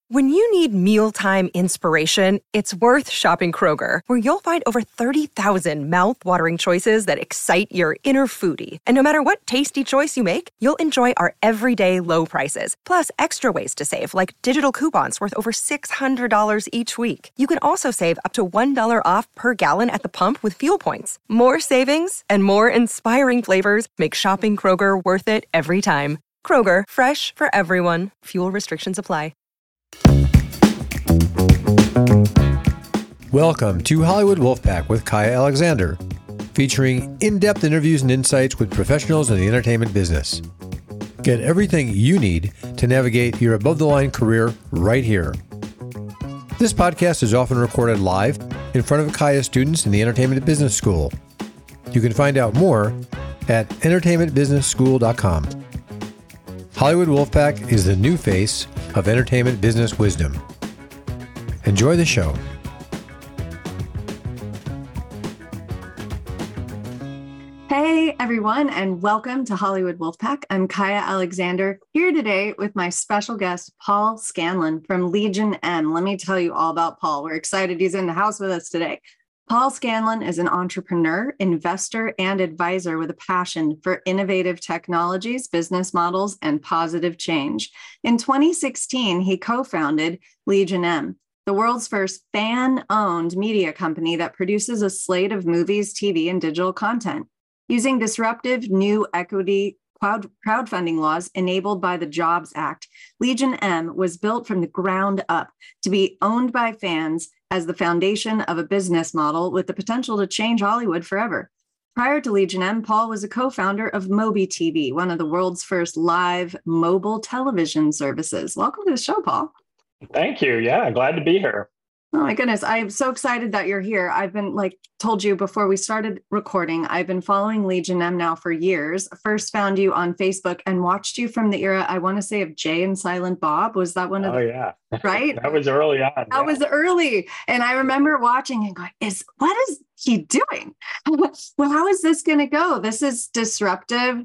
When you need mealtime inspiration, it's worth shopping Kroger, where you'll find over 30,000 mouth-watering choices that excite your inner foodie. And no matter what tasty choice you make, you'll enjoy our everyday low prices, plus extra ways to save, like digital coupons worth over $600 each week. You can also save up to $1 off per gallon at the pump with fuel points. More savings and more inspiring flavors make shopping Kroger worth it every time. Kroger, fresh for everyone. Fuel restrictions apply. Welcome to Hollywood Wolfpack with Kaya Alexander, featuring in-depth interviews and insights with professionals in the entertainment business. Get everything you need to navigate your above-the-line career right here. This podcast is often recorded live in front of Kaya students in the Entertainment Business School. You can find out more at entertainmentbusinessschool.com. Hollywood Wolfpack is the new face of entertainment business wisdom. Enjoy the show. Hey everyone, and welcome to Hollywood Wolfpack. I'm Kaya Alexander, here today with my special guest, Paul Scanlon from Legion M. Let me tell you all about Paul. We're excited he's in the house with us today. Paul Scanlon is an entrepreneur, investor, and advisor with a passion for innovative technologies, business models, and positive change. In 2016, he co-founded Legion M, the world's first fan-owned media company that produces a slate of movies, TV, and digital content. Using disruptive new equity crowdfunding laws enabled by the Jobs Act, Legion M was built from the ground up to be owned by fans as the foundation of a business model with the potential to change Hollywood forever. Prior to Legion M, Paul was a co-founder of MobiTV, one of the world's first live mobile television services. Welcome to the show, Paul. Thank you. Yeah, glad to be here. Oh my goodness. I'm so excited that you're here. I've been told you before we started recording, I've been following Legion M now for years. First found you on Facebook and watched you from the era, I want to say, of Jay and Silent Bob. Was that one of the... Oh, yeah. Right? That was early on. That was early. And I remember watching and going, what is he doing? Well, how is this going to go? This is disruptive.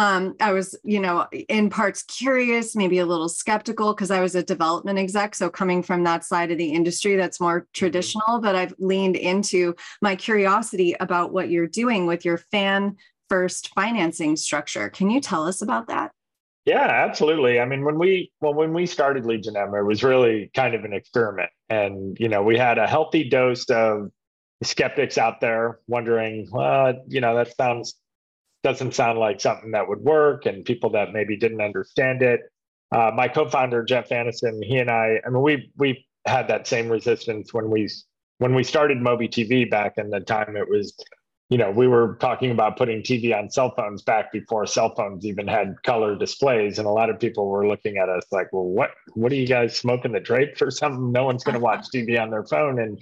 I was, in parts curious, maybe a little skeptical because I was a development exec. So coming from that side of the industry, that's more traditional, but I've leaned into my curiosity about what you're doing with your fan first financing structure. Can you tell us about that? Yeah, absolutely. I mean, when we started Legion M, it was really kind of an experiment. And, we had a healthy dose of skeptics out there wondering, well, that doesn't sound like something that would work, and people that maybe didn't understand it. My co-founder, Jeff Aniston, he and I mean, we had that same resistance when we started MobiTV back in the time. It was, we were talking about putting TV on cell phones back before cell phones even had color displays. And a lot of people were looking at us like, well, what are you guys smoking the drapes or something? No one's going to watch TV on their phone. And,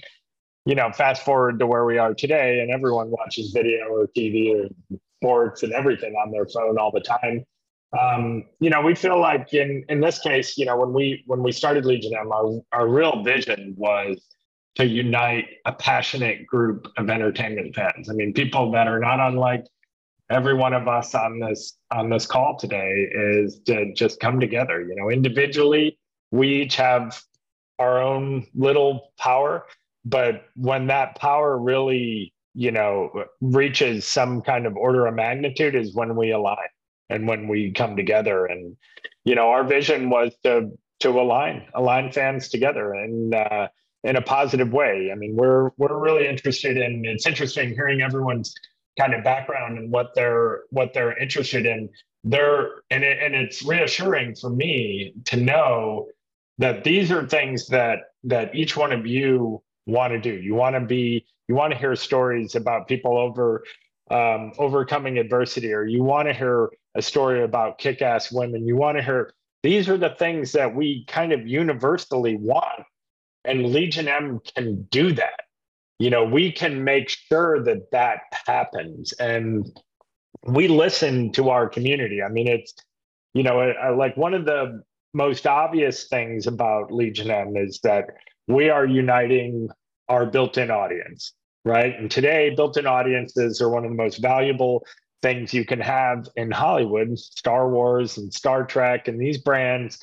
fast forward to where we are today, and everyone watches video or TV or sports and everything on their phone all the time. We feel like in this case, when we started Legion M, our real vision was to unite a passionate group of entertainment fans. I mean, people that are not unlike every one of us on this call today, is to just come together. Individually, we each have our own little power, but when that power really reaches some kind of order of magnitude is when we align and when we come together. And, our vision was to align fans together and in a positive way. I mean, we're really interested in, it's interesting hearing everyone's kind of background and what they're interested in. And it's reassuring for me to know that these are things that each one of you want to do. You want to hear stories about people overcoming adversity, or you want to hear a story about kick-ass women. You want to hear, these are the things that we kind of universally want. And Legion M can do that. We can make sure that happens. And we listen to our community. I mean, it's, like one of the most obvious things about Legion M is that we are uniting our built-in audience, right? And today, built-in audiences are one of the most valuable things you can have in Hollywood. Star Wars and Star Trek and these brands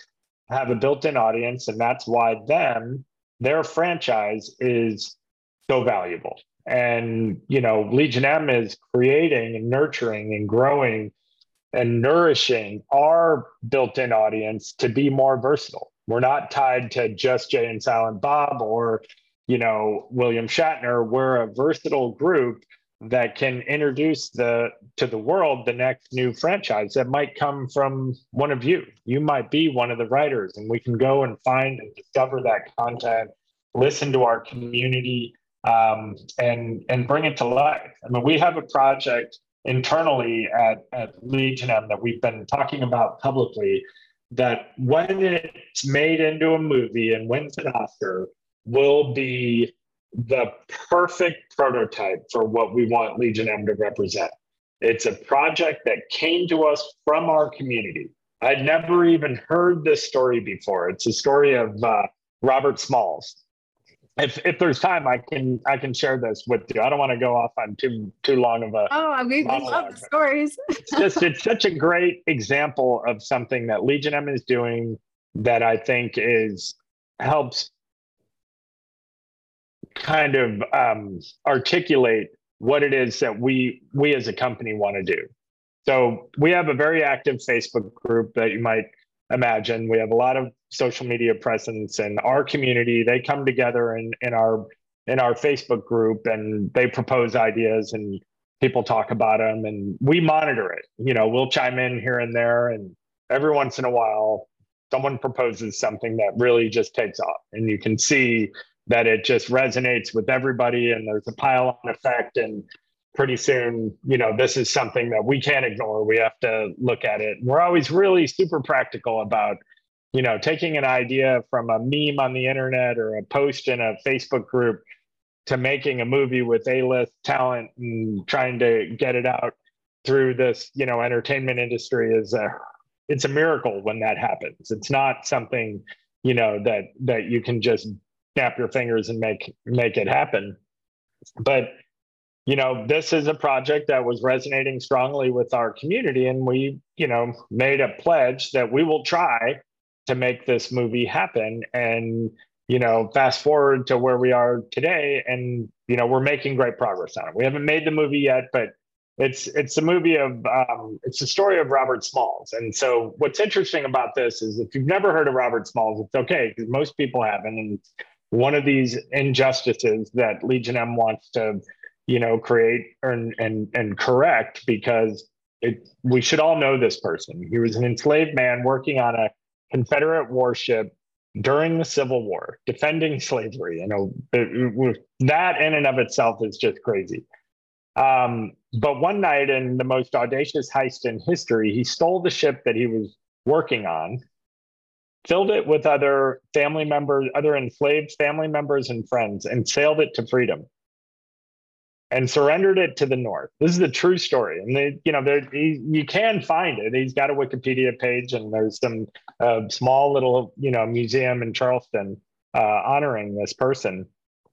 have a built-in audience, and that's why their franchise is so valuable. And, Legion M is creating and nurturing and growing and nourishing our built-in audience to be more versatile. We're not tied to just Jay and Silent Bob or, William Shatner. We're a versatile group that can introduce to the world the next new franchise that might come from one of you. You might be one of the writers, and we can go and find and discover that content, listen to our community, and bring it to life. I mean, we have a project internally at Legion M that we've been talking about publicly, that when it's made into a movie and wins an Oscar, will be the perfect prototype for what we want Legion M to represent. It's a project that came to us from our community. I'd never even heard this story before. It's a story of Robert Smalls. If there's time, I can share this with you. I don't want to go off on too long of a. Oh, we love the stories. It's such a great example of something that Legion M is doing that I think helps kind of articulate what it is that we as a company want to do. So we have a very active Facebook group that you might imagine. We have a lot of social media presence, and our community, they come together in our Facebook group, and they propose ideas and people talk about them, and we monitor it. We'll chime in here and there, and every once in a while someone proposes something that really just takes off, and you can see that it just resonates with everybody, and there's a pile-on effect, and pretty soon, this is something that we can't ignore. We have to look at it. We're always really super practical about, taking an idea from a meme on the internet or a post in a Facebook group to making a movie with A-list talent and trying to get it out through this, entertainment industry it's a miracle when that happens. It's not something, that you can just snap your fingers and make it happen. But this is a project that was resonating strongly with our community, and we made a pledge that we will try to make this movie happen. And fast forward to where we are today, and we're making great progress on it. We haven't made the movie yet, but it's a movie of it's the story of Robert Smalls. And so what's interesting about this is, if you've never heard of Robert Smalls, it's okay, because most people haven't. And it's one of these injustices that Legion M wants to create and correct, because we should all know this person. He was an enslaved man working on a Confederate warship during the Civil War, defending slavery. That in and of itself is just crazy. But one night, in the most audacious heist in history, he stole the ship that he was working on, filled it with other enslaved family members and friends, and sailed it to freedom, and surrendered it to the North. This is the true story. And you can find it. He's got a Wikipedia page, and there's some small little, museum in Charleston honoring this person.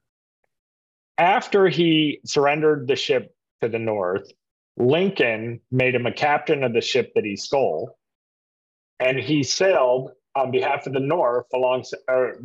After he surrendered the ship to the North, Lincoln made him a captain of the ship that he stole, and he sailed on behalf of the North alongside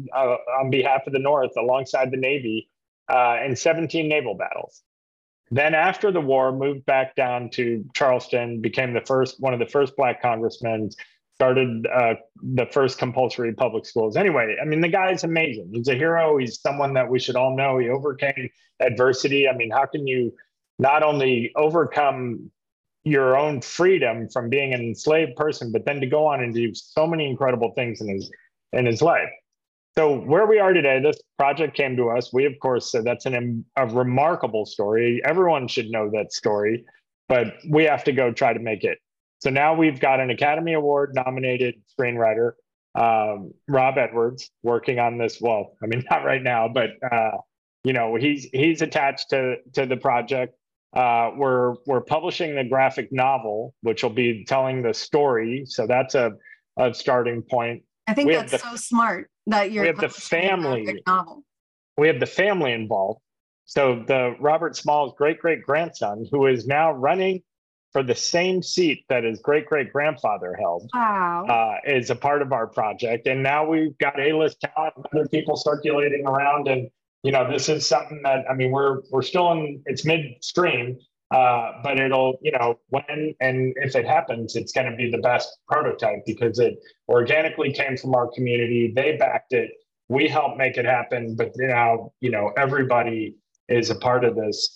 the Navy in 17 naval battles. Then after the war, moved back down to Charleston, became one of the first Black congressmen, started the first compulsory public schools. Anyway, I mean, the guy's amazing. He's a hero. He's someone that we should all know. He overcame adversity. I mean, how can you not only overcome your own freedom from being an enslaved person, but then to go on and do so many incredible things in his life? So where we are today, this project came to us. We, of course, said that's a remarkable story. Everyone should know that story, but we have to go try to make it. So now we've got an Academy Award nominated screenwriter, Rob Edwards, working on this. Well, I mean, not right now, but he's attached to the project. We're publishing the graphic novel, which will be telling the story. So that's a starting point. I think that's so smart that you're. We have the family novel. We have the family involved. So the Robert Smalls' great grandson, who is now running for the same seat that his great-great-grandfather held. Wow. Is a part of our project. And now we've got A-list talent, other people circulating around. And, this is something that, I mean, we're still in its midstream, but it'll, when and if it happens, it's going to be the best prototype because it organically came from our community. They backed it. We helped make it happen. But now, everybody is a part of this,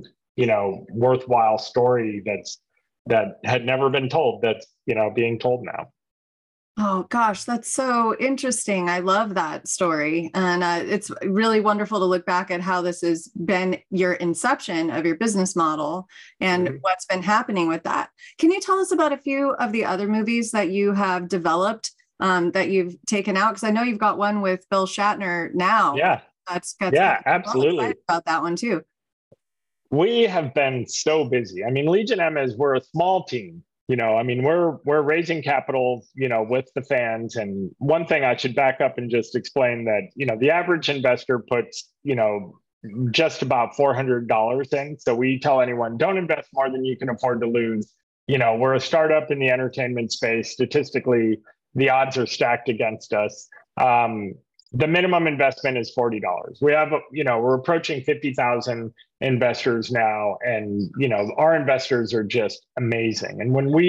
worthwhile story that had never been told, that's, being told now. Oh gosh, that's so interesting. I love that story. And it's really wonderful to look back at how this has been your inception of your business model and what's been happening with that. Can you tell us about a few of the other movies that you have developed that you've taken out? Because I know you've got one with Bill Shatner now. Yeah. That's yeah, absolutely. About that one too. We have been so busy. I mean, Legion M we're a small team. We're raising capital, with the fans. And one thing I should back up and just explain that, the average investor puts, just about $400 in. So we tell anyone, don't invest more than you can afford to lose. We're a startup in the entertainment space. Statistically, the odds are stacked against us. The minimum investment is $40. We have, we're approaching 50,000 investors now, and our investors are just amazing. And when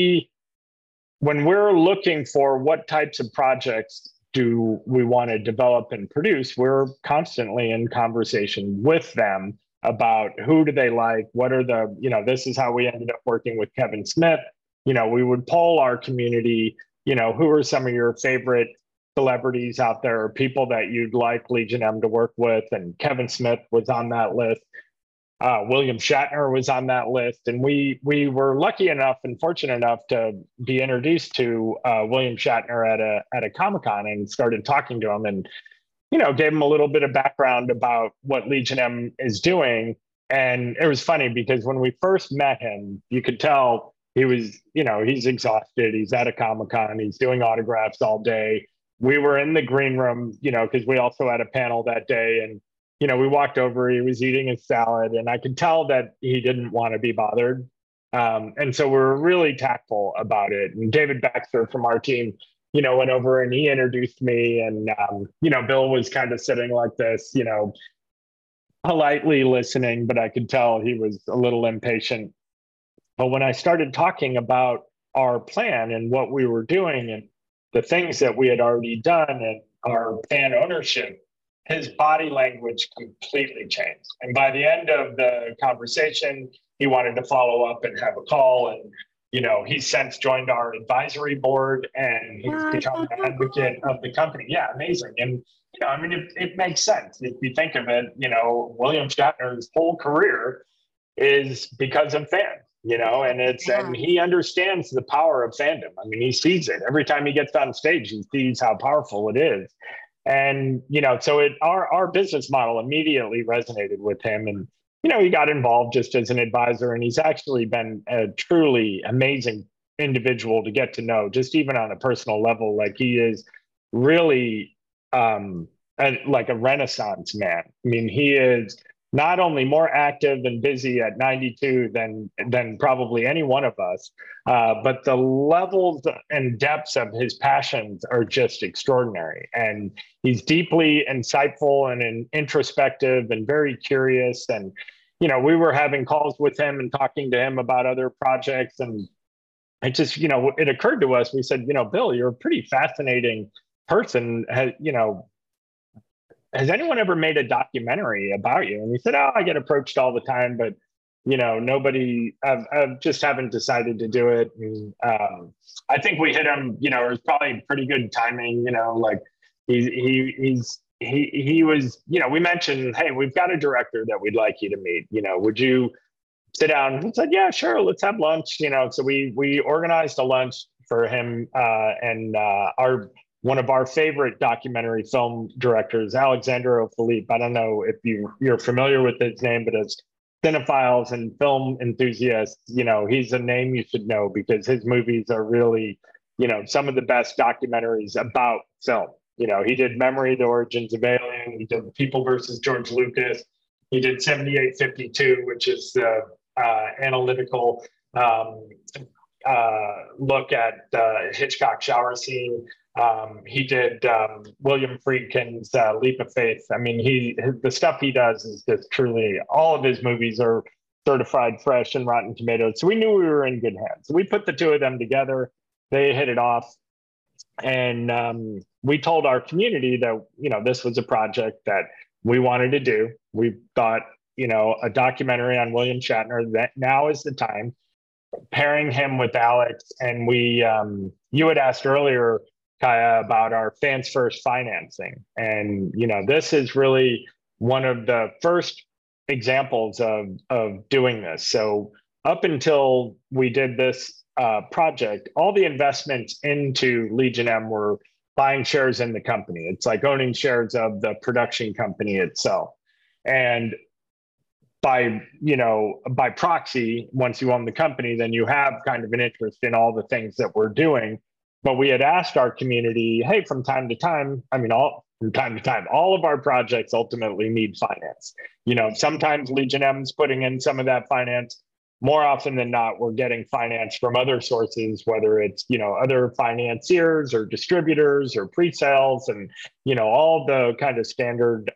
we're looking for what types of projects do we want to develop and produce, we're constantly in conversation with them about who do they like, what are the, this is how we ended up working with Kevin Smith. We would poll our community, who are some of your favorite celebrities out there, or people that you'd like Legion M to work with, and Kevin Smith was on that list. William Shatner was on that list, and we were lucky enough and fortunate enough to be introduced to William Shatner at a Comic-Con and started talking to him, and gave him a little bit of background about what Legion M is doing. And it was funny because when we first met him, you could tell he was, he's exhausted. He's at a Comic-Con. He's doing autographs all day. We were in the green room, because we also had a panel that day, and we walked over, he was eating his salad, and I could tell that he didn't want to be bothered. And so we were really tactful about it. And David Baxter from our team, went over and he introduced me, and, Bill was kind of sitting like this, politely listening, but I could tell he was a little impatient. But when I started talking about our plan and what we were doing and the things that we had already done and our fan ownership, his body language completely changed. And by the end of the conversation, he wanted to follow up and have a call. And, he's since joined our advisory board, and he's become an advocate of the company. Yeah, amazing. And, it makes sense. If you think of it, William Shatner's whole career is because of fans, and he understands the power of fandom. I mean, he sees it. Every time he gets on stage, he sees how powerful it is. And, so our business model immediately resonated with him. And, he got involved just as an advisor, and he's actually been a truly amazing individual to get to know, just even on a personal level. Like, he is really like a Renaissance man. I mean, he is not only more active and busy at 92 than probably any one of us, but the levels and depths of his passions are just extraordinary. And he's deeply insightful and introspective and very curious. And, we were having calls with him and talking to him about other projects. And it just, it occurred to us, we said, Bill, you're a pretty fascinating person. Has anyone ever made a documentary about you? And he said, oh, I get approached all the time, but, nobody, I've just haven't decided to do it. And, I think we hit him, it was probably pretty good timing, like he was, we mentioned, hey, we've got a director that we'd like you to meet, would you sit down? He said, yeah, sure. Let's have lunch. So we organized a lunch for him and one of our favorite documentary film directors, Alexandre Philippe. I don't know if you're familiar with his name, but as cinephiles and film enthusiasts, he's a name you should know because his movies are really, some of the best documentaries about film. He did Memory, The Origins of Alien. He did People versus George Lucas. He did 7852, which is the analytical um, look at the Hitchcock shower scene. He did William Friedkin's Leap of Faith. I mean, the stuff he does is just truly, all of his movies are certified fresh and Rotten Tomatoes. So we knew we were in good hands. So we put the two of them together. They hit it off. And we told our community that, this was a project that we wanted to do. We thought, a documentary on William Shatner, that now is the time. Pairing him with Alex. And you had asked earlier, Kaya, about our Fans First financing. And, this is really one of the first examples of doing this. So up until we did this project, all the investments into Legion M were buying shares in the company. It's like owning shares of the production company itself. And by proxy, once you own the company, then you have kind of an interest in all the things that we're doing. But we had asked our community, hey, from time to time, all of our projects ultimately need finance. Sometimes Legion M's putting in some of that finance. More often than not, we're getting finance from other sources, whether it's, other financiers or distributors or pre-sales and, all the kind of standard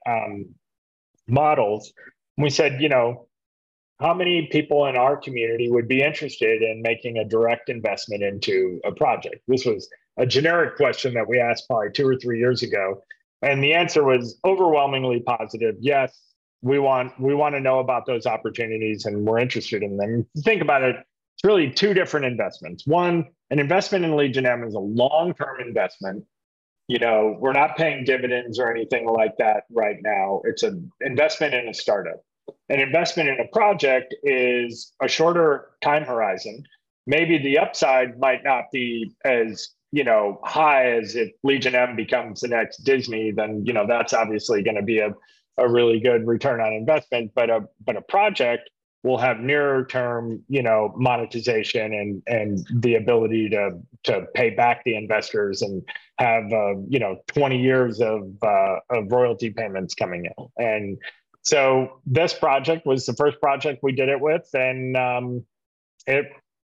models. We said, how many people in our community would be interested in making a direct investment into a project? This was a generic question that we asked probably 2 or 3 years ago. And the answer was overwhelmingly positive. Yes, we want to know about those opportunities and we're interested in them. Think about it. It's really two different investments. One, an investment in Legion M is a long-term investment. We're not paying dividends or anything like that right now. It's an investment in a startup. An investment in a project is a shorter time horizon. Maybe the upside might not be as, high as if Legion M becomes the next Disney, then, that's obviously going to be a really good return on investment. But a project will have nearer term, monetization and the ability to pay back the investors and have 20 years of royalty payments coming in. And so this project was the first project we did it with, and it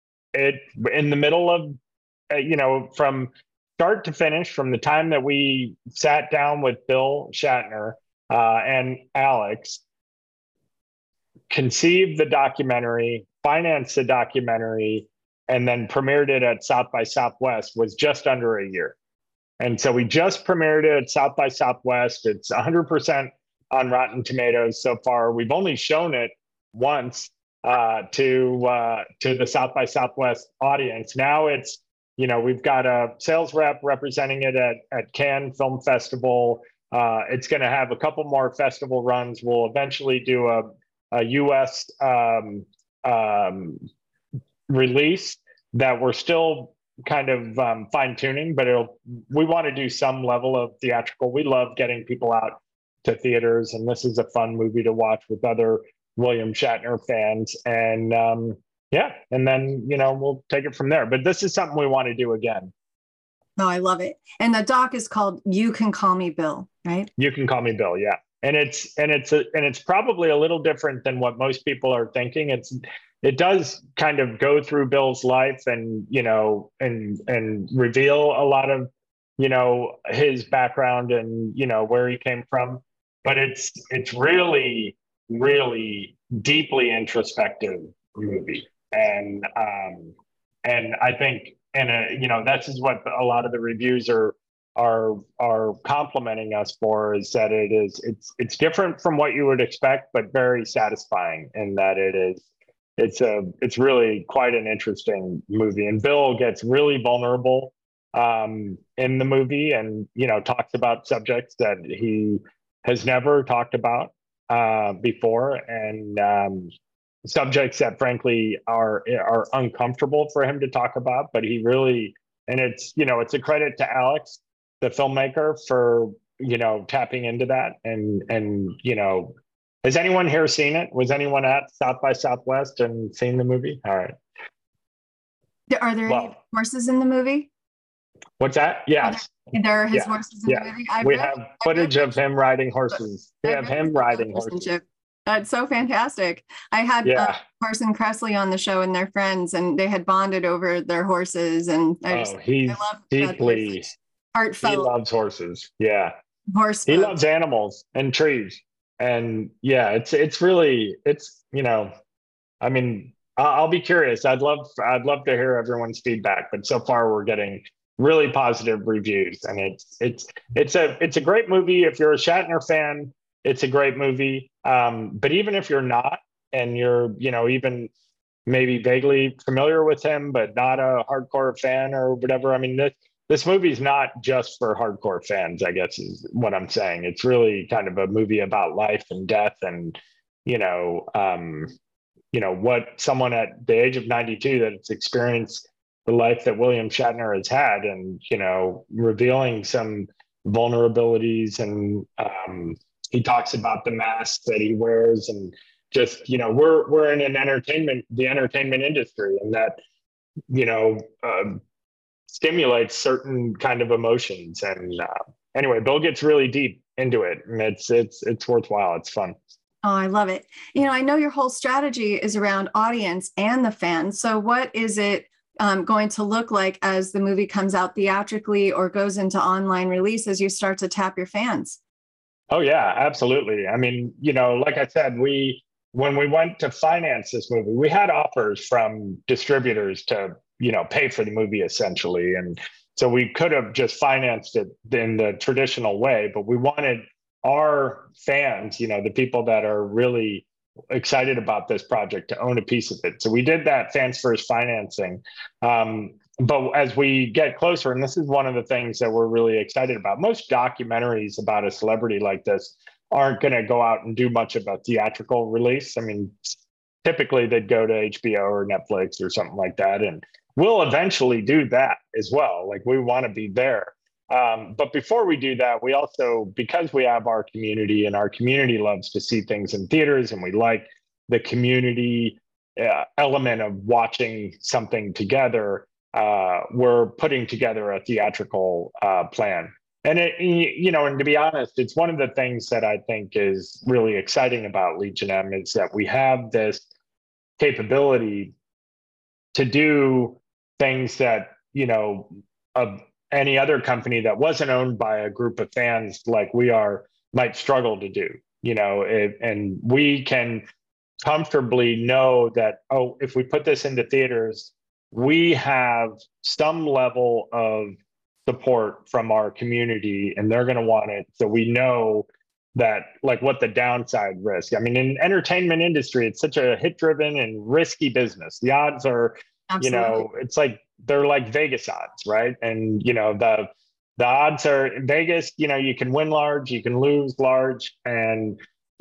in the middle of from start to finish, from the time that we sat down with Bill Shatner and Alex, conceived the documentary, financed the documentary, and then premiered it at South by Southwest was just under a year. And so we just premiered it at South by Southwest. It's 100% on Rotten Tomatoes so far. We've only shown it once to the South by Southwest audience. Now it's, we've got a sales rep representing it at Cannes Film Festival. It's going to have a couple more festival runs. We'll eventually do a US release that we're still kind of fine tuning, but we want to do some level of theatrical. We love getting people out to theaters, and this is a fun movie to watch with other William Shatner fans. And and then, we'll take it from there. But this is something we want to do again. Oh, I love it. And the doc is called You Can Call Me Bill, right? You Can Call Me Bill, yeah. And it's probably a little different than what most people are thinking. It does kind of go through Bill's life and and reveal a lot of his background and where he came from. But it's really, really deeply introspective movie, and I think this is what a lot of the reviews are complimenting us for, is that it's different from what you would expect, but very satisfying in that it's really quite an interesting movie. And Bill gets really vulnerable in the movie, and talks about subjects that he has never talked about before, and subjects that frankly are uncomfortable for him to talk about. But he really, and it's a credit to Alex, the filmmaker, for tapping into that. And has anyone here seen it? Was anyone at South by Southwest and seen the movie? All right. Are there any horses in the movie? What's that? Yes. There are his horses in the movie. We have footage of him riding horses. We have him riding horses. That's so fantastic. I had Yeah. Carson Kressley on the show and their friends, and they had bonded over their horses. And Oh, I he's love that they're deeply, such he heartfelt loves horses. Yeah. horse He folk. loves animals and trees. And yeah, it's really, I mean, I'll be curious. I'd love to hear everyone's feedback, but so far we're getting really positive reviews, and it's a great movie. If you're a Shatner fan, it's a great movie. But even if you're not, and you're, even maybe vaguely familiar with him, but not a hardcore fan or whatever, I mean, this movie is not just for hardcore fans, I guess is what I'm saying. It's really kind of a movie about life and death, and you know, um, what someone at the age of 92 that's experienced the life that William Shatner has had, and revealing some vulnerabilities, and he talks about the mask that he wears, and just we're in the entertainment industry, and that you know stimulates certain kind of emotions, and anyway, Bill gets really deep into it, and it's worthwhile. It's fun. Oh, I love it. I know your whole strategy is around audience and the fans. So, what is it going to look like as the movie comes out theatrically or goes into online release as you start to tap your fans? Oh yeah, absolutely. I mean, like I said, when we went to finance this movie, we had offers from distributors to, pay for the movie essentially. And so we could have just financed it in the traditional way, but we wanted our fans, the people that are really excited about this project, to own a piece of it. So we did that fans first financing. But as we get closer, and this is one of the things that we're really excited about, most documentaries about a celebrity like this aren't going to go out and do much of a theatrical release. I mean, typically they'd go to HBO or Netflix or something like that. And we'll eventually do that as well. Like, we want to be there. But before we do that, we also, because we have our community, and our community loves to see things in theaters, and we like the community element of watching something together, we're putting together a theatrical plan. And and to be honest, it's one of the things that I think is really exciting about Legion M, is that we have this capability to do things that, of any other company that wasn't owned by a group of fans like we are might struggle to do, and we can comfortably know that, oh, if we put this into theaters, we have some level of support from our community, and they're going to want it. So we know that, like, what the downside risk. I mean, in entertainment industry, it's such a hit driven and risky business. The odds are, Absolutely. it's like, they're like Vegas odds, right? And, the odds are in Vegas, you can win large, you can lose large. And,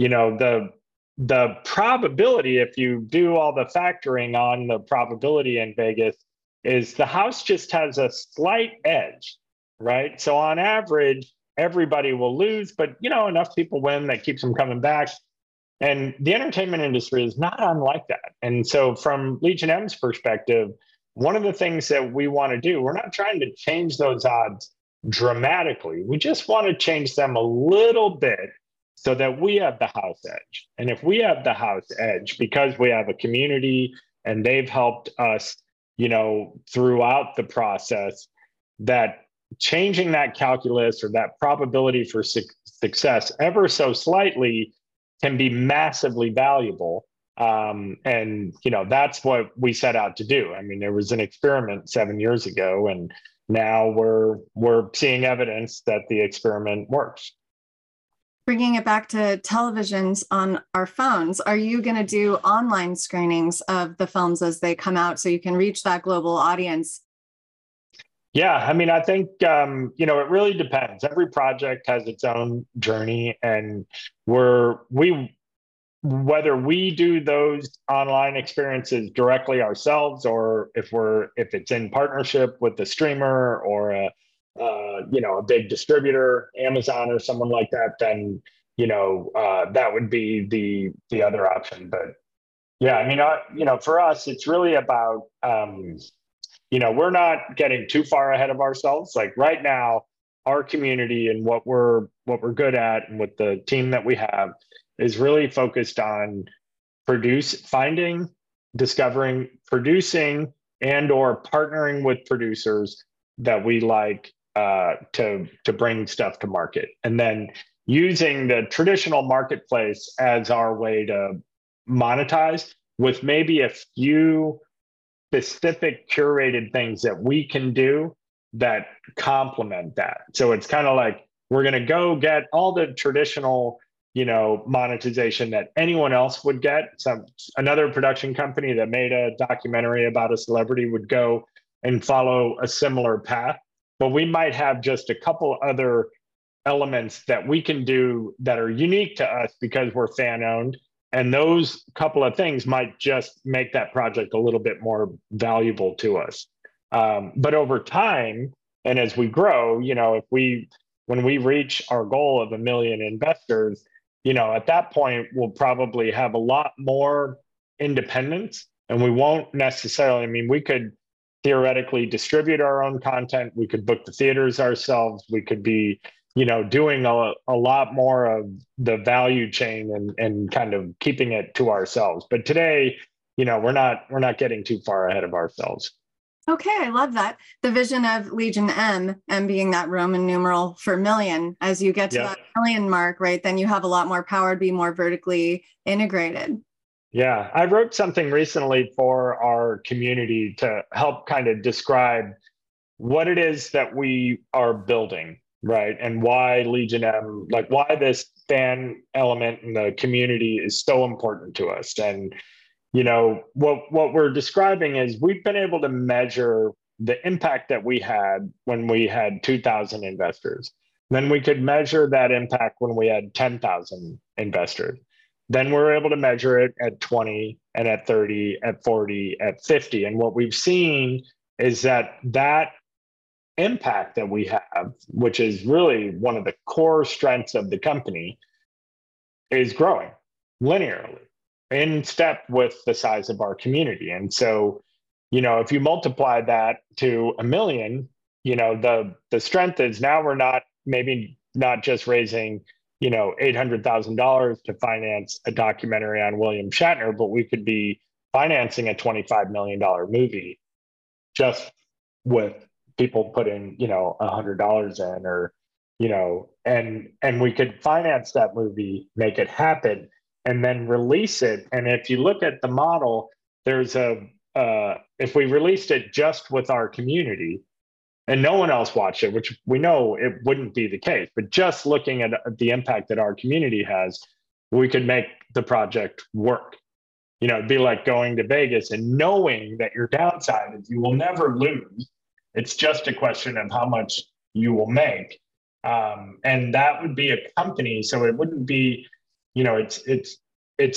the probability, if you do all the factoring on the probability in Vegas, is the house just has a slight edge, right? So on average, everybody will lose, but enough people win that keeps them coming back. And the entertainment industry is not unlike that. And so from Legion M's perspective, one of the things that we want to do, we're not trying to change those odds dramatically. We just want to change them a little bit so that we have the house edge. And if we have the house edge because we have a community and they've helped us, throughout the process, that changing that calculus or that probability for success ever so slightly can be massively valuable. And that's what we set out to do. I mean, there was an experiment 7 years ago, and now we're seeing evidence that the experiment works. Bringing it back to televisions on our phones, are you going to do online screenings of the films as they come out so you can reach that global audience? Yeah, I mean, I think it really depends. Every project has its own journey, and whether we do those online experiences directly ourselves, or if it's in partnership with the streamer or a big distributor, Amazon or someone like that, then that would be the other option. But yeah, I mean, for us, it's really about we're not getting too far ahead of ourselves. Like right now, our community and what we're good at, and with the team that we have, is really focused on finding, discovering, producing, and or partnering with producers that we like to bring stuff to market, and then using the traditional marketplace as our way to monetize, with maybe a few specific curated things that we can do that complement that. So it's kind of like, we're going to go get all the traditional, monetization that anyone else would get. Another production company that made a documentary about a celebrity would go and follow a similar path, but we might have just a couple other elements that we can do that are unique to us because we're fan owned. And those couple of things might just make that project a little bit more valuable to us. But over time, and as we grow, when we reach our goal of 1 million investors, at that point, we'll probably have a lot more independence, and we won't necessarily, we could theoretically distribute our own content. We could book the theaters ourselves. We could be doing a lot more of the value chain and kind of keeping it to ourselves. But today, we're not getting too far ahead of ourselves. Okay, I love that. The vision of Legion M being that Roman numeral for million. As you get to that million mark, right, then you have a lot more power to be more vertically integrated. Yeah, I wrote something recently for our community to help kind of describe what it is that we are building. Right. And why Legion M, like why this fan element in the community is so important to us. And, what we're describing is we've been able to measure the impact that we had when we had 2,000 investors. Then we could measure that impact when we had 10,000 investors. Then we're able to measure it at 20 and at 30, at 40, at 50. And what we've seen is that impact that we have, which is really one of the core strengths of the company, is growing linearly in step with the size of our community. And so, if you multiply that to 1 million, the strength is now we're not just raising, $800,000 to finance a documentary on William Shatner, but we could be financing a $25 million movie just with people putting, $100 in, or, and we could finance that movie, make it happen, and then release it. And if you look at the model, there's if we released it just with our community and no one else watched it, which we know it wouldn't be the case, but just looking at the impact that our community has, we could make the project work. It'd be like going to Vegas and knowing that your downside is you will never lose. It's just a question of how much you will make. And that would be a company. So it wouldn't be, it's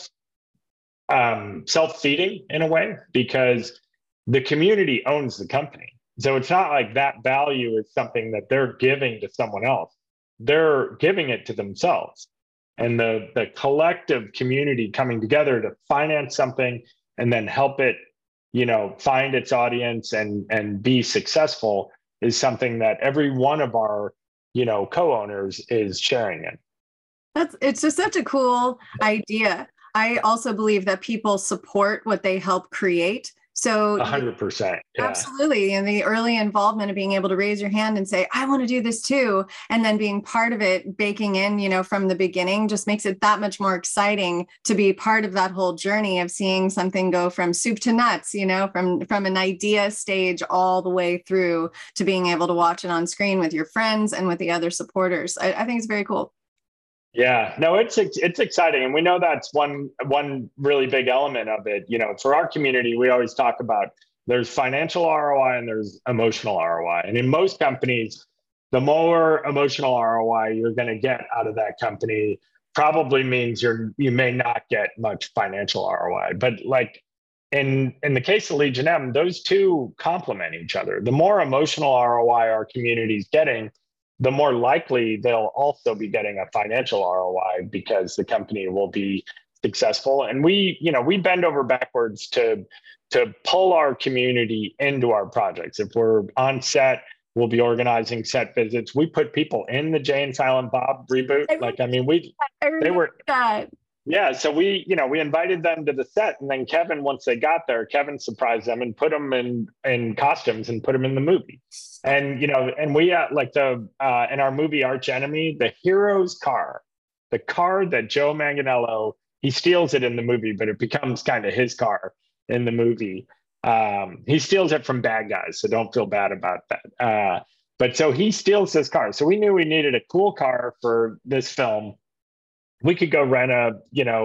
self-feeding in a way, because the community owns the company. So it's not like that value is something that they're giving to someone else. They're giving it to themselves. And the collective community coming together to finance something and then help it, find its audience and be successful is something that every one of our, co-owners is sharing in. It's just such a cool idea. I also believe that people support what they help create. So 100%. Yeah. Absolutely. And the early involvement of being able to raise your hand and say, I want to do this too. And then being part of it, baking in, from the beginning, just makes it that much more exciting to be part of that whole journey of seeing something go from soup to nuts, from an idea stage all the way through to being able to watch it on screen with your friends and with the other supporters. I think it's very cool. Yeah, no, it's exciting. And we know that's one really big element of it. For our community, we always talk about there's financial ROI and there's emotional ROI. And in most companies, the more emotional ROI you're going to get out of that company probably means you may not get much financial ROI. But like in the case of Legion M, those two complement each other. The more emotional ROI our community is getting, the more likely they'll also be getting a financial ROI because the company will be successful. And we bend over backwards to pull our community into our projects. If we're on set We'll be organizing set visits. We put people in the Jay and Silent Bob reboot. I remember that. Yeah, so we invited them to the set, and then Kevin, once they got there, Kevin surprised them and put them in costumes and put them in the movie. And and we in our movie Arch Enemy, the hero's car, the car that Joe Manganiello, he steals it in the movie, but it becomes kind of his car in the movie. He steals it from bad guys, so don't feel bad about that. But so he steals this car. So we knew we needed a cool car for this film. We could go rent a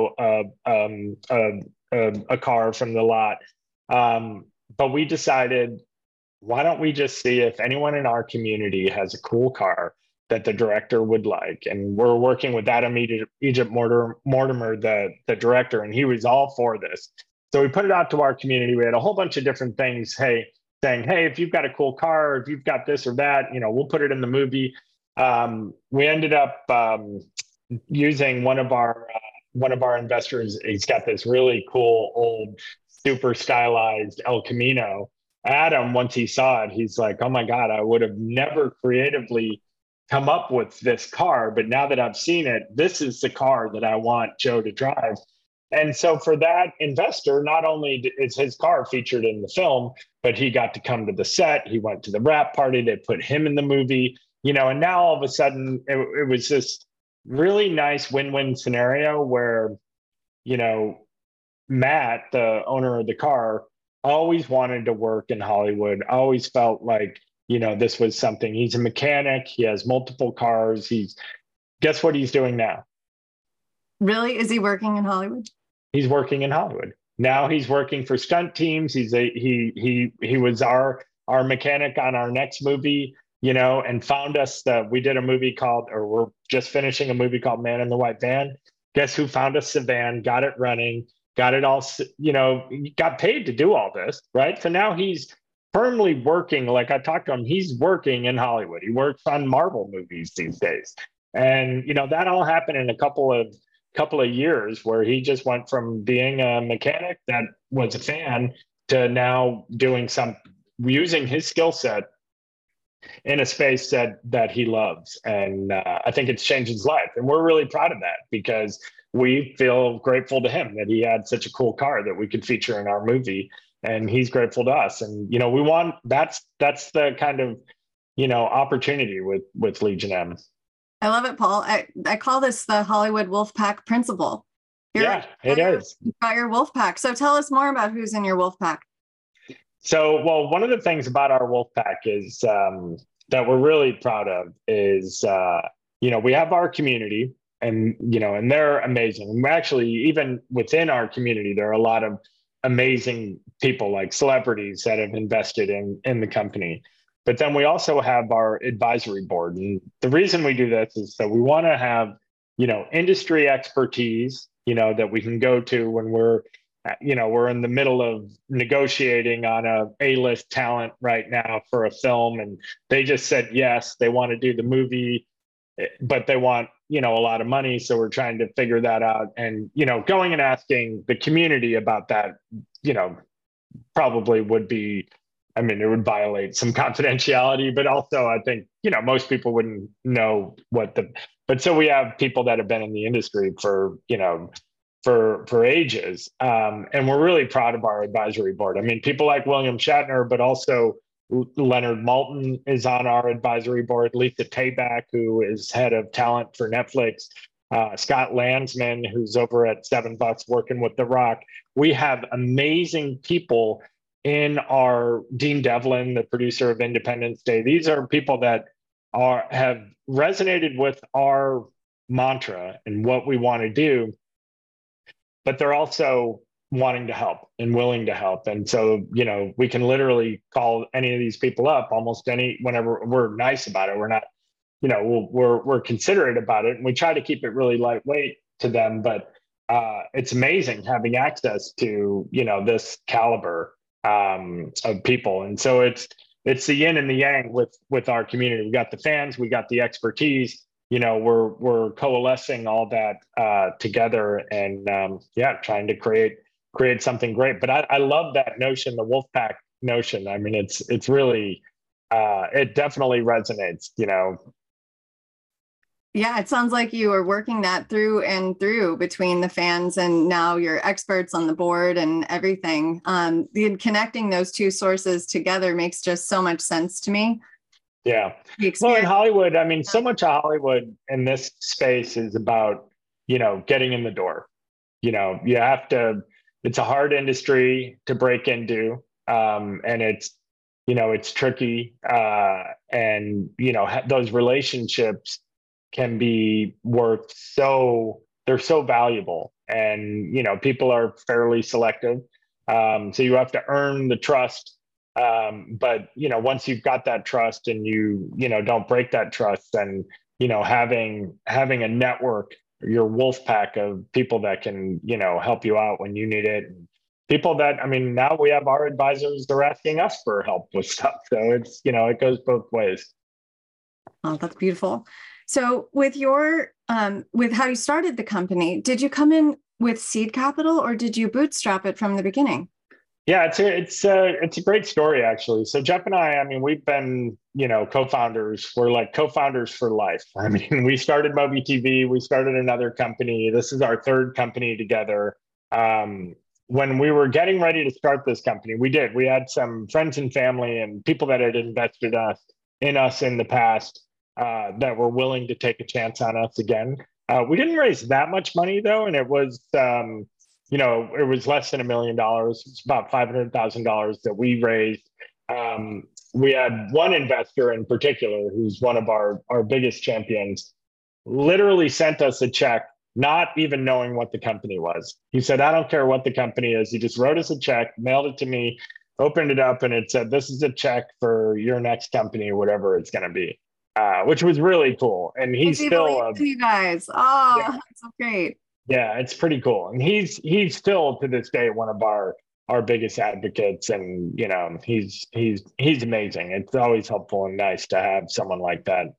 car from the lot, but we decided, why don't we just see if anyone in our community has a cool car that the director would like? And we're working with Adam Egypt Mortimer, the director, and he was all for this. So we put it out to our community. We had a whole bunch of different things, saying, hey, if you've got a cool car, if you've got this or that, we'll put it in the movie. We ended up using one of our investors. He's got this really cool old, super stylized El Camino. Adam, once he saw it, he's like, oh my God, I would have never creatively come up with this car, but now that I've seen it, this is the car that I want Joe to drive. And so for that investor, not only is his car featured in the film, but he got to come to the set. He went to the wrap party. They put him in the movie, and now all of a sudden it was this really nice win-win scenario where, Matt, the owner of the car, always wanted to work in Hollywood, always felt like, this was something. He's a mechanic. He has multiple cars. Guess what he's doing now? Really? Is he working in Hollywood? He's working in Hollywood. Now he's working for stunt teams. He was our mechanic on our next movie, and found us. We did a movie we're just finishing a movie called Man in the White Van. Guess who found us the van, got it running, got it all, got paid to do all this, right? So now he's firmly working. Like I talked to him, he's working in Hollywood. He works on Marvel movies these days. And, that all happened in a couple of years where he just went from being a mechanic that was a fan to now using his skill set in a space that he loves. And I think it's changed his life. And we're really proud of that because we feel grateful to him that he had such a cool car that we could feature in our movie. And he's grateful to us. And, we want, that's the kind of, opportunity with Legion M. I love it, Paul. I call this the Hollywood Wolfpack principle. Yeah, it is. You've got your Wolfpack. So tell us more about who's in your Wolfpack. So, well, one of the things about our Wolfpack is that we're really proud of is, we have our community and they're amazing. And actually, even within our community, there are a lot of amazing people like celebrities that have invested in the company. But then we also have our advisory board. And the reason we do this is that we want to have, industry expertise, that we can go to when we're in the middle of negotiating on A-list talent right now for a film. And they just said, yes, they want to do the movie, but they want, a lot of money. So we're trying to figure that out. And, going and asking the community about that, probably would be, it would violate some confidentiality, but also I think, most people wouldn't know but so we have people that have been in the industry for ages. And we're really proud of our advisory board. People like William Shatner, but also Leonard Maltin is on our advisory board, Lisa Tayback, who is head of talent for Netflix, Scott Landsman, who's over at $7 working with The Rock. We have amazing people in our Dean Devlin, the producer of Independence Day. These are people that have resonated with our mantra and what we want to do, but they're also wanting to help and willing to help. And so, we can literally call any of these people up whenever we're nice about it. We're not, we're considerate about it, and we try to keep it really lightweight to them. But it's amazing having access to, this caliber of people. And so it's the yin and the yang with our community. We got the fans, we got the expertise, we're coalescing all that together and trying to create something great. But I love that notion, the Wolfpack notion. It's really it definitely resonates, you know. Yeah, it sounds like you are working that through and through between the fans and now your experts on the board and everything. Connecting those two sources together makes just so much sense to me. Yeah. Well, in Hollywood, I mean, so much of Hollywood in this space is about, you know, getting in the door. You know, you have to, it's a hard industry to break into. And it's, you know, it's tricky. And, you know, those relationships can be worth they're so valuable. And, you know, people are fairly selective. So you have to earn the trust. But, you know, once you've got that trust and you know, don't break that trust, then, you know, having a network, your wolf pack of people that can, you know, help you out when you need it. And people that, I mean, now we have our advisors, they're asking us for help with stuff. So it's, you know, it goes both ways. Oh, that's beautiful. So with with how you started the company, did you come in with seed capital or did you bootstrap it from the beginning? Yeah, it's a great story, actually. So Jeff and I mean, we've been, you know, co-founders. We're like co-founders for life. I mean, we started Moby TV. We started another company. This is our third company together. When we were getting ready to start this company, we had some friends and family and people that had invested in us in the past that were willing to take a chance on us again. We didn't raise that much money though, and it was. You know, it was less than $1 million. It's about $500,000 that we raised. We had one investor in particular, who's one of our biggest champions, literally sent us a check, not even knowing what the company was. He said, I don't care what the company is. He just wrote us a check, mailed it to me, opened it up, and it said, this is a check for your next company, whatever it's going to be, which was really cool. And he's still you guys. Oh, yeah. That's so great. Yeah, it's pretty cool. And he's still to this day one of our biggest advocates, and you know, he's amazing. It's always helpful and nice to have someone like that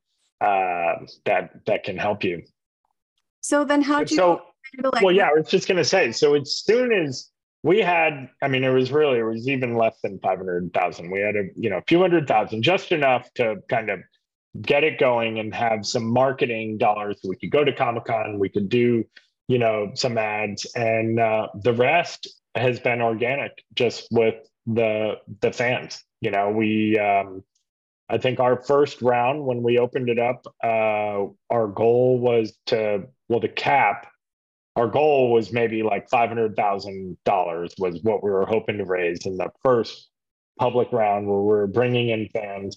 that can help you. So then how'd you well, yeah, I was just gonna say, so as soon as we had, I mean, it was even less than 500,000. We had a few $100,000, just enough to kind of get it going and have some marketing dollars. We could go to Comic-Con, we could do, you know, some ads, and the rest has been organic, just with the fans. You know, I think our first round when we opened it up, our goal was our goal was maybe like $500,000 was what we were hoping to raise in the first public round, where we're bringing in fans.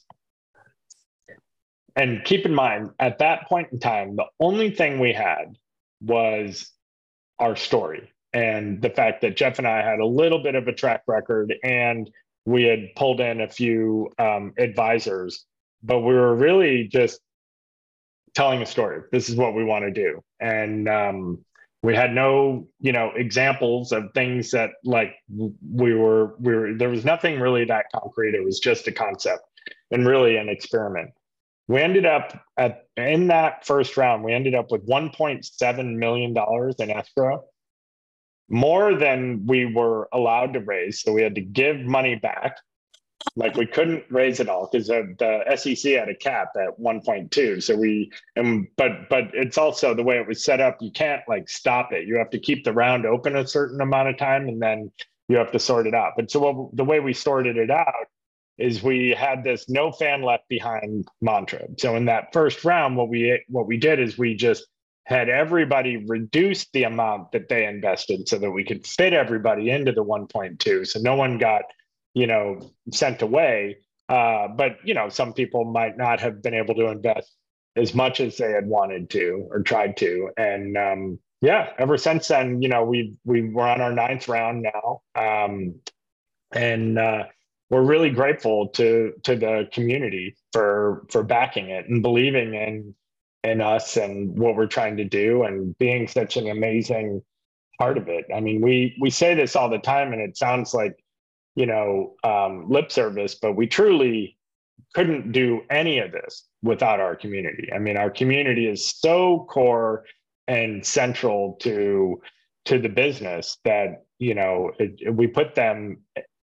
And keep in mind, at that point in time, the only thing we had was our story and the fact that Jeff and I had a little bit of a track record, and we had pulled in a few advisors, but we were really just telling a story. This is what we want to do. And we had no, you know, examples of things that like we were, there was nothing really that concrete. It was just a concept and really an experiment. We ended up in that first round, we ended up with $1.7 million in escrow, more than we were allowed to raise. So we had to give money back. Like we couldn't raise it all because the SEC had a cap at 1.2. So but it's also the way it was set up. You can't like stop it. You have to keep the round open a certain amount of time, and then you have to sort it out. But so the way we sorted it out is we had this no fan left behind mantra. So in that first round, what we did is we just had everybody reduce the amount that they invested so that we could fit everybody into the 1.2. So no one got, you know, sent away. But, you know, some people might not have been able to invest as much as they had wanted to or tried to. And yeah, ever since then, you know, we were on our 9th round now. And we're really grateful to the community for backing it and believing in us and what we're trying to do and being such an amazing part of it. I mean, we say this all the time, and it sounds like, you know, lip service, but we truly couldn't do any of this without our community. I mean, our community is so core and central to the business that, you know, we put them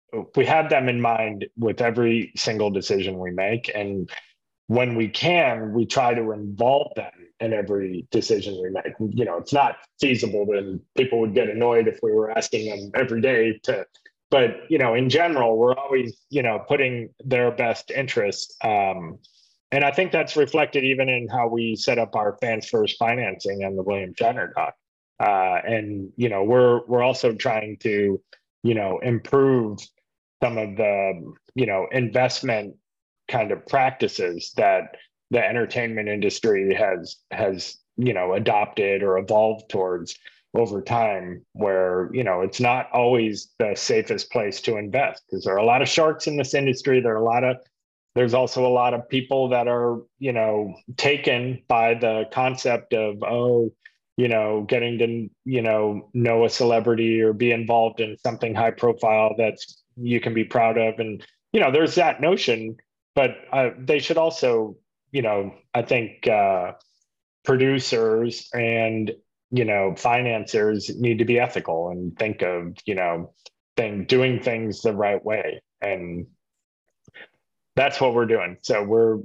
we have them in mind with every single decision we make. And when we can, we try to involve them in every decision we make. It's not feasible, and people would get annoyed if we were asking them every day to, but, in general, we're always, putting their best interests. And I think that's reflected even in how we set up our Fans First financing and the William Shatner doc. And, we're also trying to, improve some of the, investment kind of practices that the entertainment industry has, adopted or evolved towards over time, where, it's not always the safest place to invest, because there are a lot of sharks in this industry. There's also a lot of people that are, taken by the concept of, getting to, know a celebrity or be involved in something high profile that's you can be proud of. And, there's that notion, but they should also, I think producers and, financiers need to be ethical and think of, doing things the right way. And that's what we're doing. So we're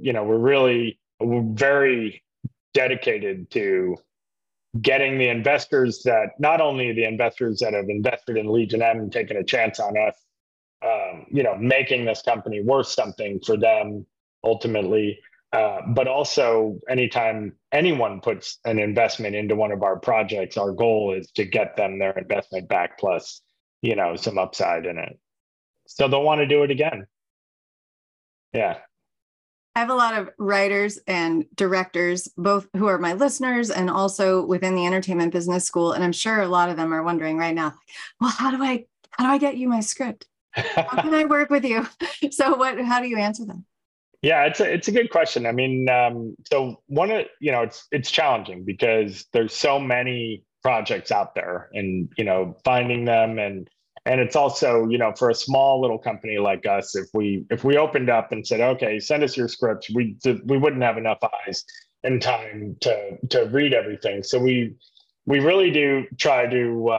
very dedicated to getting the investors, that not only the investors that have invested in Legion M and taken a chance on us, making this company worth something for them ultimately, but also anytime anyone puts an investment into one of our projects, our goal is to get them their investment back plus, some upside in it. So they'll want to do it again. Yeah. I have a lot of writers and directors, both who are my listeners and also within the entertainment business school. And I'm sure a lot of them are wondering right now, well, how do I get you my script? How can I work with you? So how do you answer them? Yeah, it's a good question. I mean, so it's challenging because there's so many projects out there, and, finding them, and it's also, for a small little company like us, if we opened up and said, okay, send us your scripts, we wouldn't have enough eyes and time to read everything. So we really do try to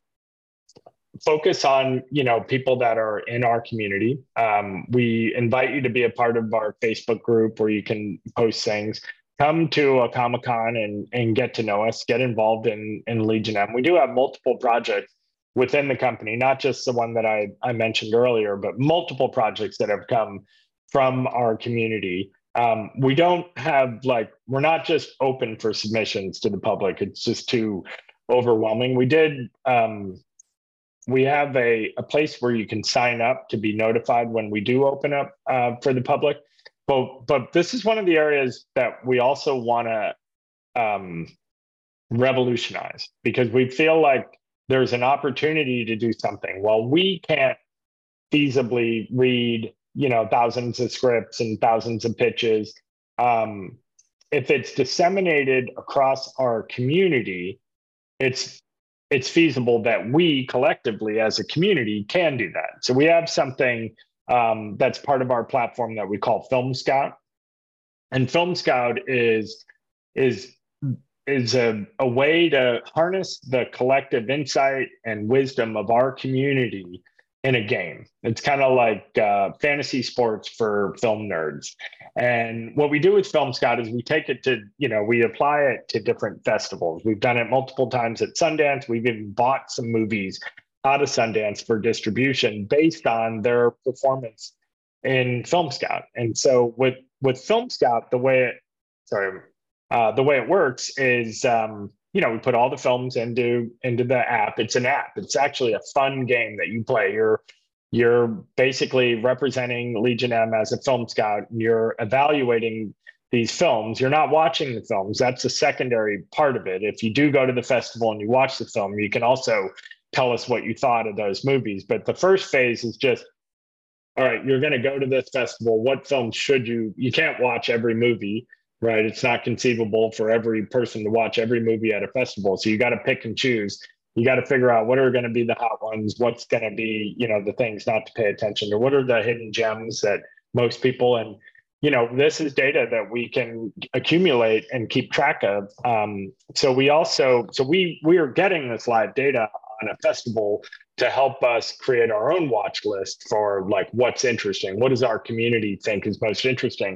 focus on, people that are in our community. We invite you to be a part of our Facebook group where you can post things. Come to a Comic-Con and get to know us, get involved in Legion M. We do have multiple projects within the company, not just the one that I mentioned earlier, but multiple projects that have come from our community. We don't have we're not just open for submissions to the public. It's just too overwhelming. We have a place where you can sign up to be notified when we do open up for the public. But this is one of the areas that we also want to revolutionize, because we feel like there's an opportunity to do something. While we can't feasibly read, thousands of scripts and thousands of pitches, if it's disseminated across our community, it's feasible that we collectively as a community can do that. So we have something that's part of our platform that we call Film Scout. And Film Scout is a way to harness the collective insight and wisdom of our community in a game. It's kind of like fantasy sports for film nerds. And what we do with Film Scout is we take it to, we apply it to different festivals. We've done it multiple times at Sundance. We've even bought some movies out of Sundance for distribution based on their performance in Film Scout. And so with Film Scout, the way it works is, we put all the films into the app. It's an app. It's actually a fun game that you play. You're basically representing Legion M as a film scout. You're evaluating these films. You're not watching the films. That's a secondary part of it. If you do go to the festival and you watch the film, you can also tell us what you thought of those movies. But the first phase is just, all right, you're going to go to this festival. What films should you can't watch every movie, right? It's not conceivable for every person to watch every movie at a festival. So you got to pick and choose. You got to figure out what are going to be the hot ones, what's going to be, the things not to pay attention to, what are the hidden gems that most people, and, this is data that we can accumulate and keep track of. So we are getting this live data on a festival to help us create our own watch list for like what's interesting. What does our community think is most interesting?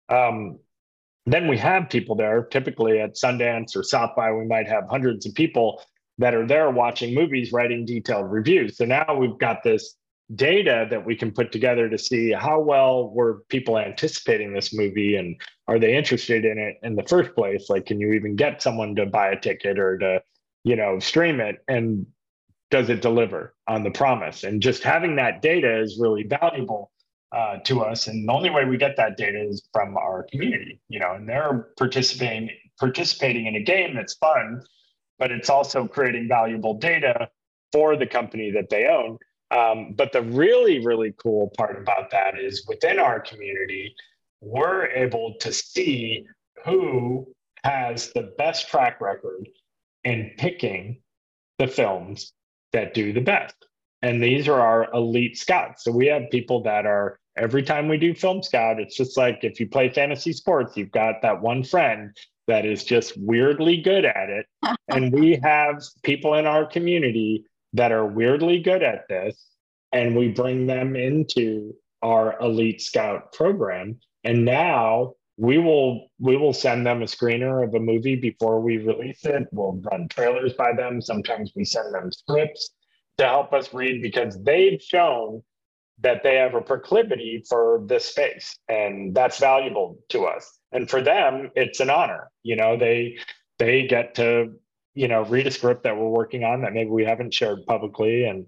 Then we have people there. Typically at Sundance or South by, we might have hundreds of people that are there watching movies, writing detailed reviews. So now we've got this data that we can put together to see how well were people anticipating this movie, and are they interested in it in the first place? Like, can you even get someone to buy a ticket or to, stream it? And does it deliver on the promise? And just having that data is really valuable to us. And the only way we get that data is from our community, and they're participating in a game that's fun, but it's also creating valuable data for the company that they own. But the really, really cool part about that is within our community, we're able to see who has the best track record in picking the films that do the best. And these are our elite scouts. So we have people that are, every time we do Film Scout, it's just like if you play fantasy sports, you've got that one friend that is just weirdly good at it. And we have people in our community that are weirdly good at this, and we bring them into our Elite Scout program. And now we will send them a screener of a movie before we release it. We'll run trailers by them. Sometimes we send them scripts to help us read, because they've shown that they have a proclivity for this space, and that's valuable to us. And for them, it's an honor. They get to read a script that we're working on that maybe we haven't shared publicly. And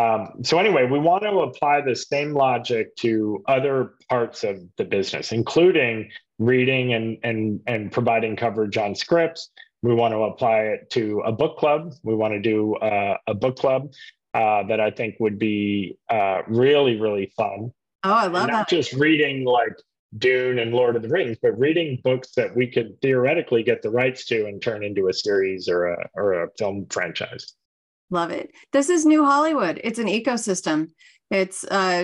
so anyway, we want to apply the same logic to other parts of the business, including reading and providing coverage on scripts. We want to apply it to a book club. We want to do a book club that I think would be really, really fun. Oh, I love that. Not that. just reading like Dune and Lord of the Rings, but reading books that we could theoretically get the rights to and turn into a series or a film franchise. Love it. This is New Hollywood. It's an ecosystem. It's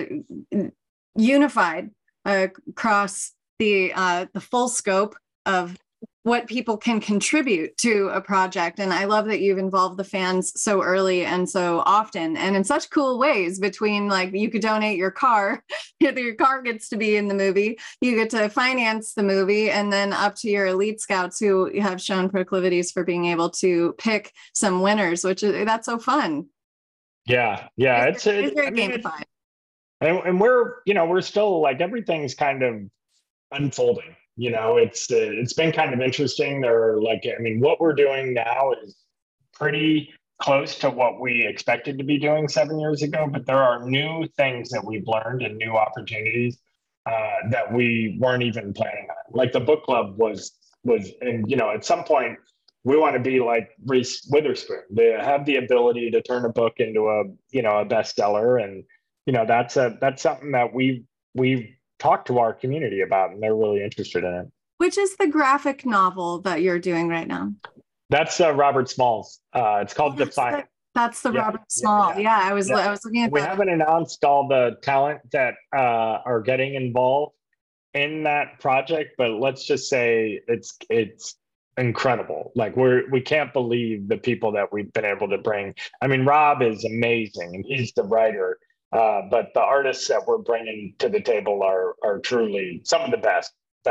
unified across the full scope of what people can contribute to a project. And I love that you've involved the fans so early and so often and in such cool ways, between like you could donate your car, your car gets to be in the movie, you get to finance the movie, and then up to your elite scouts who have shown proclivities for being able to pick some winners, that's so fun. Yeah. It's very gamified. And we're still like, everything's kind of unfolding. It's been kind of interesting. What we're doing now is pretty close to what we expected to be doing 7 years ago, but there are new things that we've learned and new opportunities that we weren't even planning on. Like the book club was, and at some point we want to be like Reese Witherspoon. They have the ability to turn a book into a bestseller, and that's something that we've talked to our community about, and they're really interested in it. Which is the graphic novel that you're doing right now? That's Robert Small's. It's called Defiant. That's the Robert Small. Yeah, I was looking at that. We haven't announced all the talent that are getting involved in that project, but let's just say it's incredible. Like we can't believe the people that we've been able to bring. I mean, Rob is amazing, and he's the writer. But the artists that we're bringing to the table are truly some of the best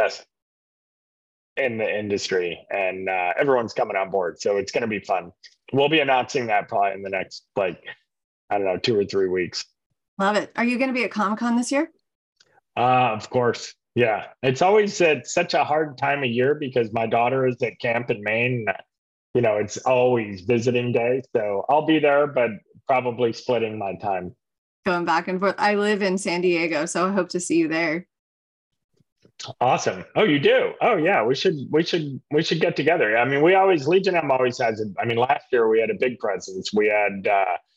in the industry, and everyone's coming on board. So it's going to be fun. We'll be announcing that probably in the next 2 or 3 weeks. Love it. Are you going to be at Comic-Con this year? Of course. Yeah. It's always such a hard time of year because my daughter is at camp in Maine. It's always visiting day. So I'll be there, but probably splitting my time. Going back and forth. I live in San Diego, so I hope to see you there. Awesome. Oh, you do? Oh, yeah. We should get together. I mean, Legion M always has last year we had a big presence. We had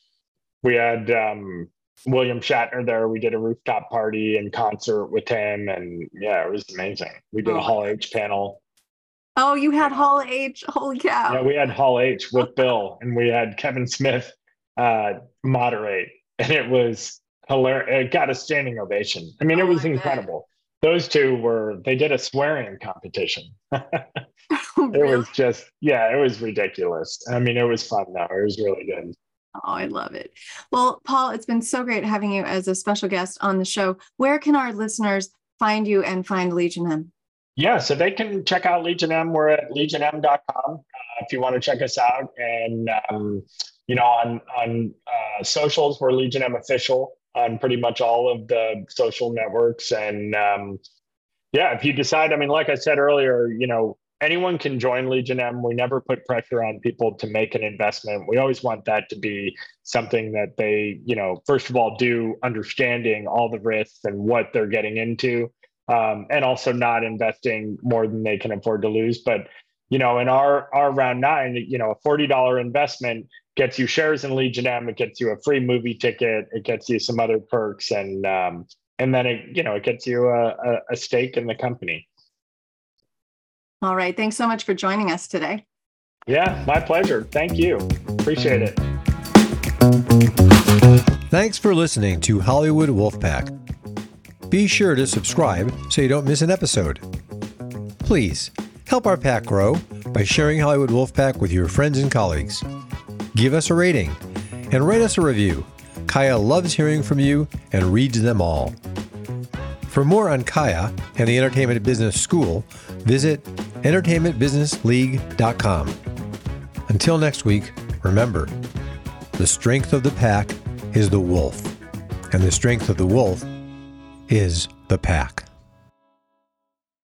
William Shatner there. We did a rooftop party and concert with him, and yeah, it was amazing. We did a Hall H panel. Oh, you had Hall H. Holy cow. Yeah, we had Hall H with Bill, and we had Kevin Smith moderate. And it was hilarious. It got a standing ovation. I mean, it was incredible. Those two they did a swearing competition. Really? It was it was ridiculous. I mean, it was fun though. It was really good. Oh, I love it. Well, Paul, it's been so great having you as a special guest on the show. Where can our listeners find you and find Legion M? Yeah, so they can check out Legion M. We're at legionm.com if you want to check us out. And, on socials, we're Legion M Official on pretty much all of the social networks. And if you decide, like I said earlier, anyone can join Legion M. We never put pressure on people to make an investment. We always want that to be something that they, first of all, do understanding all the risks and what they're getting into, and also not investing more than they can afford to lose. But, in our round 9, a $40 investment gets you shares in Legion M. It gets you a free movie ticket. It gets you some other perks. And then it gets you a stake in the company. All right. Thanks so much for joining us today. Yeah, my pleasure. Thank you. Appreciate it. Thanks for listening to Hollywood Wolfpack. Be sure to subscribe so you don't miss an episode. Please help our pack grow by sharing Hollywood Wolfpack with your friends and colleagues. Give us a rating and write us a review. Kaya loves hearing from you and reads them all. For more on Kaya and the Entertainment Business School, visit entertainmentbusinessleague.com. Until next week, remember, the strength of the pack is the wolf, and the strength of the wolf is the pack.